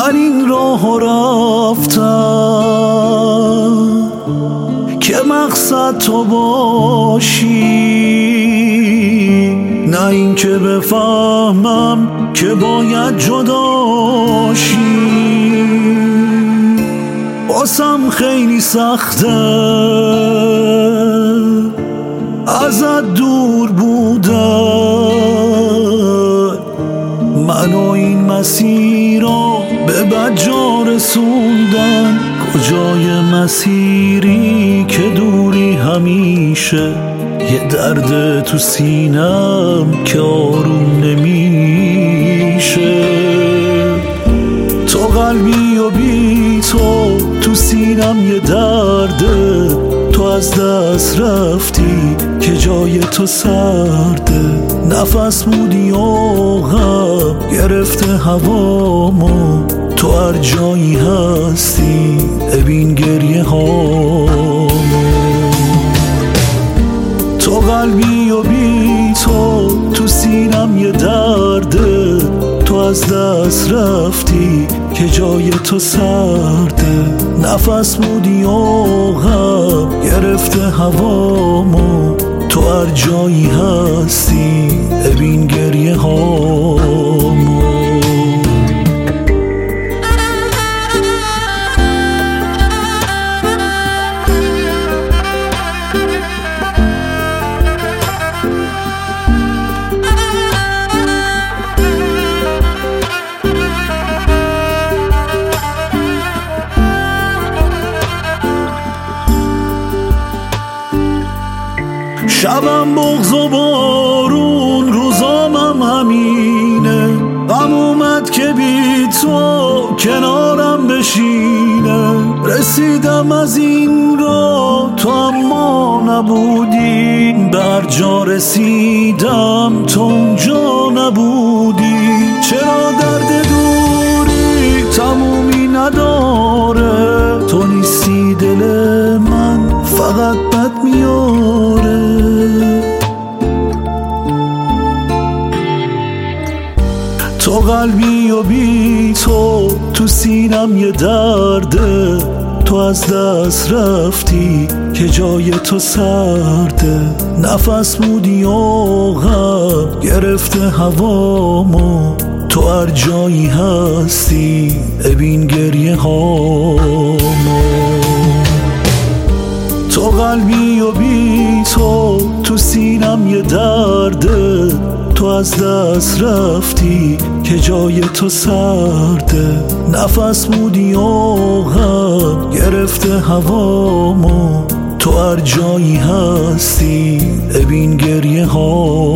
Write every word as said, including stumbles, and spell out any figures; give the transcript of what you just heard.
من این راه رفتم که مقصد تو باشی، نه این که بفهمم که باید جداشی. باسم خیلی سخته ازت دور بودن، منو این مسیر رو به بجا رسوندن. کجای مسیری که دوری همیشه، یه درد تو سینم که آروم نمیشه. تو قلبی و بی تو تو سینم یه درده، تو از دست رفتی که جای تو سرده. نفس بودی و غم گرفته هوامو، تو هر جایی هستی ببین گریه هامو. تو قلبی و بی تو تو سینم یه درده، تو از دست رفتی که جای تو سرده. نفس بودی و غم گرفته هوامو، تو هر جایی هستی ببین گریه هامو. شبم بغض و بارون، روزامم همینه. غم اومد که بی تو کنارم بشینه. رسیدم از این را تو اما نبودی، بر جا رسیدم تو اونجا نبودی. چرا درد دوری تمومی نداره، تو نیستی دل من فقط بد میاره. تو قلبی و بی تو تو سینم یه درده، تو از دست رفتی که جای تو سرده. نفس بودی و غم گرفته هوامو، تو هر جایی هستی ببین گریه هامو. تو قلبی و بی تو تو سینم یه درده، تو از دست رفتی که جای تو سرده. نفس بودی و غم گرفته هوامو، تو هر جایی هستی ببین گریه ها.